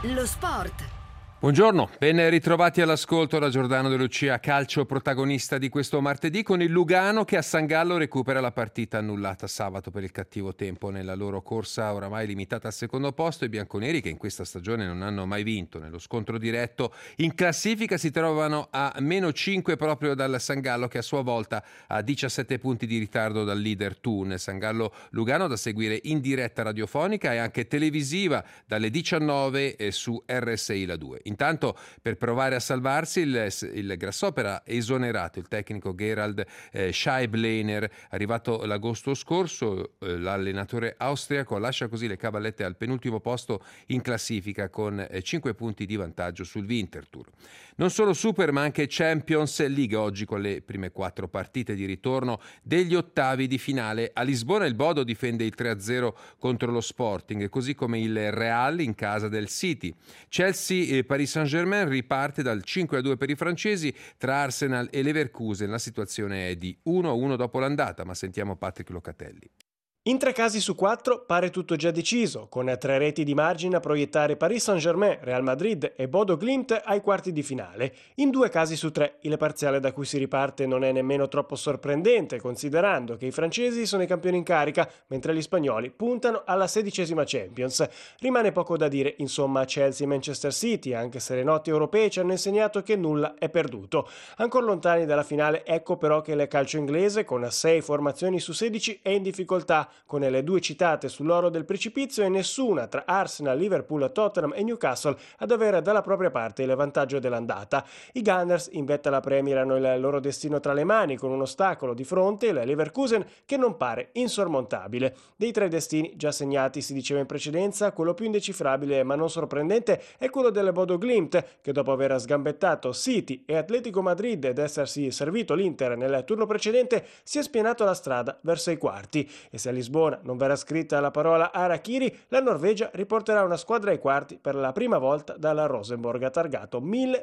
Lo sport. Buongiorno, ben ritrovati all'ascolto da Giordano De Lucia, calcio protagonista di questo martedì con il Lugano che a San Gallo recupera la partita annullata sabato per il cattivo tempo nella loro corsa oramai limitata al secondo posto. I bianconeri, che in questa stagione non hanno mai vinto nello scontro diretto, in classifica si trovano a meno 5 proprio dal San Gallo, che a sua volta ha 17 punti di ritardo dal leader Thun. San Gallo Lugano da seguire in diretta radiofonica e anche televisiva dalle 19 su RSI La 2. Intanto, per provare a salvarsi, il Grasshopper ha esonerato il tecnico Gerald Scheiblener. Arrivato l'agosto scorso, l'allenatore austriaco lascia così le cavallette al penultimo posto in classifica con 5 punti di vantaggio sul Winterthur. Non solo Super ma anche Champions League oggi con le prime 4 partite di ritorno degli ottavi di finale. A Lisbona il Bodo difende il 3-0 contro lo Sporting, così come il Real in casa del City. Chelsea e Paris Saint-Germain riparte dal 5-2 per i francesi. Tra Arsenal e Leverkusen la situazione è di 1-1 dopo l'andata, ma sentiamo Patrick Locatelli. In 3 casi su 4 pare tutto già deciso, con 3 reti di margine a proiettare Paris Saint-Germain, Real Madrid e Bodo Glimt ai quarti di finale. In 2 casi su 3 il parziale da cui si riparte non è nemmeno troppo sorprendente, considerando che i francesi sono i campioni in carica, mentre gli spagnoli puntano alla 16ª Champions. Rimane poco da dire, insomma, a Chelsea e Manchester City, anche se le note europee ci hanno insegnato che nulla è perduto. Ancora lontani dalla finale, ecco però che il calcio inglese, con 6 formazioni su 16, è in difficoltà, con le 2 citate sull'oro del precipizio e nessuna tra Arsenal, Liverpool, Tottenham e Newcastle ad avere dalla propria parte il vantaggio dell'andata. I Gunners in vetta alla Premier hanno il loro destino tra le mani, con un ostacolo di fronte, il Leverkusen, che non pare insormontabile. Dei 3 destini già segnati, si diceva in precedenza, quello più indecifrabile ma non sorprendente è quello del Bodo Glimt, che dopo aver sgambettato City e Atletico Madrid ed essersi servito l'Inter nel turno precedente, si è spianato la strada verso i quarti. E se a Lisbona non verrà scritta la parola Harakiri, la Norvegia riporterà una squadra ai quarti per la prima volta dalla Rosenborg, targato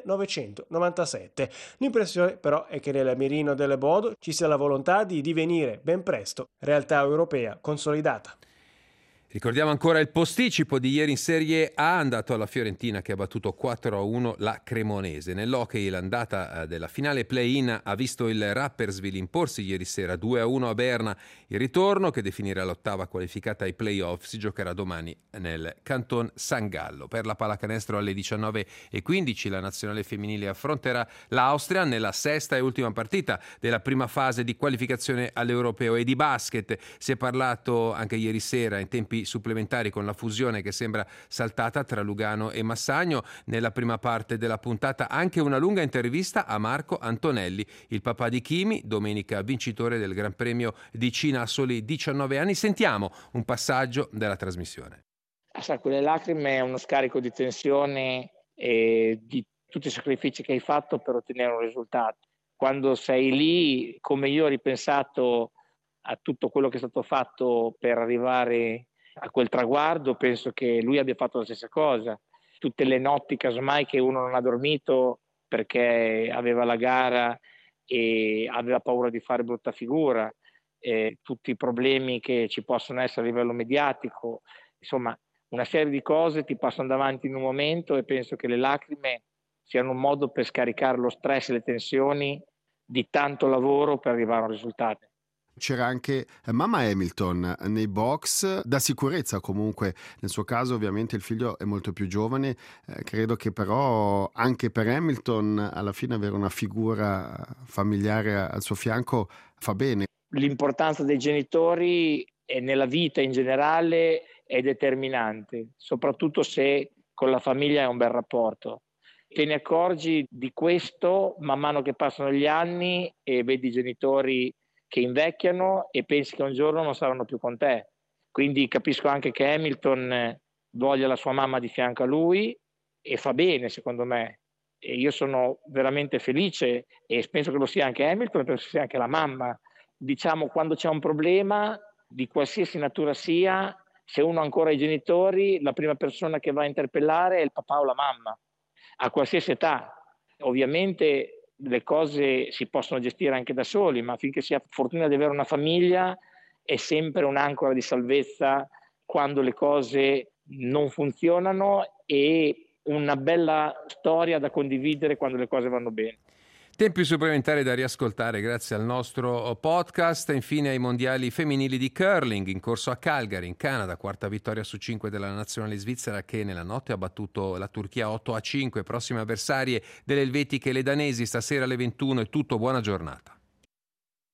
1997. L'impressione però è che nel mirino del Bodo ci sia la volontà di divenire ben presto realtà europea consolidata. Ricordiamo ancora il posticipo di ieri in Serie A, andato alla Fiorentina che ha battuto 4-1 la Cremonese. Nell'hockey l'andata della finale play-in ha visto il Rapperswil imporsi ieri sera 2-1 a Berna. Il ritorno, che definirà l'ottava qualificata ai play-off, si giocherà domani nel Canton San Gallo. Per la pallacanestro alle 19:15 la nazionale femminile affronterà l'Austria nella sesta e ultima partita della prima fase di qualificazione all'Europeo. E di basket si è parlato anche ieri sera in tempi supplementari con la fusione che sembra saltata tra Lugano e Massagno. Nella prima parte della puntata anche una lunga intervista a Marco Antonelli, il papà di Kimi, domenica vincitore del Gran Premio di Cina a soli 19 anni. Sentiamo un passaggio della trasmissione. Quelle lacrime è uno scarico di tensione e di tutti i sacrifici che hai fatto per ottenere un risultato. Quando sei lì, come io ho ripensato a tutto quello che è stato fatto per arrivare a quel traguardo, penso che lui abbia fatto la stessa cosa. Tutte le notti casomai che uno non ha dormito perché aveva la gara e aveva paura di fare brutta figura, tutti i problemi che ci possono essere a livello mediatico, insomma una serie di cose ti passano davanti in un momento, e penso che le lacrime siano un modo per scaricare lo stress e le tensioni di tanto lavoro per arrivare a un risultato. C'era anche mamma Hamilton nei box, da sicurezza comunque. Nel suo caso ovviamente il figlio è molto più giovane, credo che però anche per Hamilton alla fine avere una figura familiare al suo fianco fa bene. L'importanza dei genitori e nella vita in generale è determinante, soprattutto se con la famiglia è un bel rapporto. Te ne accorgi di questo man mano che passano gli anni e vedi i genitori che invecchiano e pensi che un giorno non saranno più con te. Quindi capisco anche che Hamilton voglia la sua mamma di fianco a lui, e fa bene secondo me. E io sono veramente felice, e penso che lo sia anche Hamilton, e penso sia anche la mamma. Diciamo, quando c'è un problema di qualsiasi natura sia, se uno ha ancora i genitori, la prima persona che va a interpellare è il papà o la mamma, a qualsiasi età. Ovviamente le cose si possono gestire anche da soli, ma finché si ha fortuna di avere una famiglia è sempre un'ancora di salvezza quando le cose non funzionano, e una bella storia da condividere quando le cose vanno bene. Tempi supplementari da riascoltare grazie al nostro podcast. Infine ai mondiali femminili di curling in corso a Calgary, in Canada, quarta vittoria su 5 della nazionale svizzera che nella notte ha battuto la Turchia 8-5. Prossime avversarie delle elvetiche e le danesi stasera alle 21. È tutto, buona giornata.